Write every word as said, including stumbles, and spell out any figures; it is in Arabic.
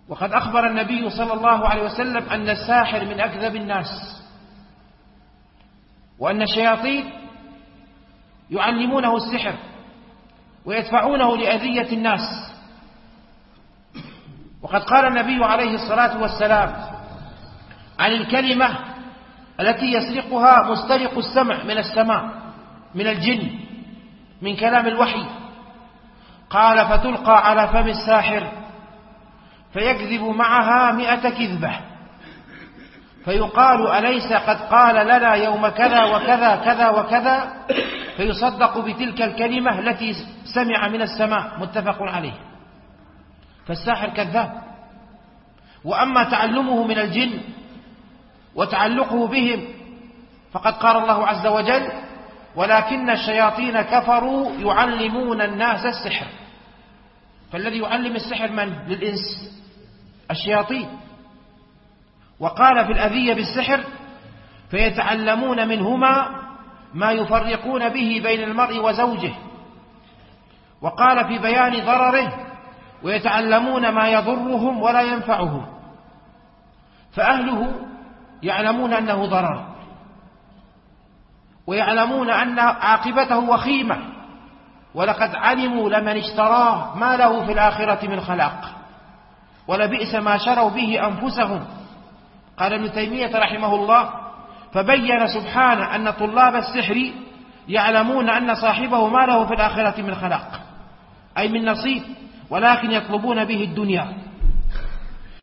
وقد أخبر النبي صلى الله عليه وسلم أن الساحر من أكذب الناس، وأن الشياطين يعلمونه السحر ويدفعونه لأذية الناس. وقد قال النبي عليه الصلاة والسلام عن الكلمة التي يسرقها مسترق السمع من السماء من الجن من كلام الوحي، قال: فتلقى على فم الساحر فيكذب معها مئة كذبة، فيقال: أليس قد قال لنا يوم كذا وكذا كذا وكذا، فيصدق بتلك الكلمة التي سمع من السماء، متفق عليه. فالساحر كذاب. وأما تعلمه من الجن وتعلقه بهم فقد قال الله عز وجل: ولكن الشياطين كفروا يعلمون الناس السحر. فالذي يعلم السحر من؟ للإنس، الشياطين. وقال في الأذية بالسحر: فيتعلمون منهما ما يفرقون به بين المرء وزوجه. وقال في بيان ضرره: ويتعلمون ما يضرهم ولا ينفعهم. فأهله يعلمون أنه ضرر، ويعلمون أن عاقبته وخيمة، ولقد علموا لمن اشتراه ما له في الآخرة من خلاق، ولبئس ما شروا به أنفسهم. قال ابن تيمية رحمه الله: فبين سبحانه أن طلاب السحر يعلمون أن صاحبه ما له في الآخرة من خلاق، أي من نصيب، ولكن يطلبون به الدنيا.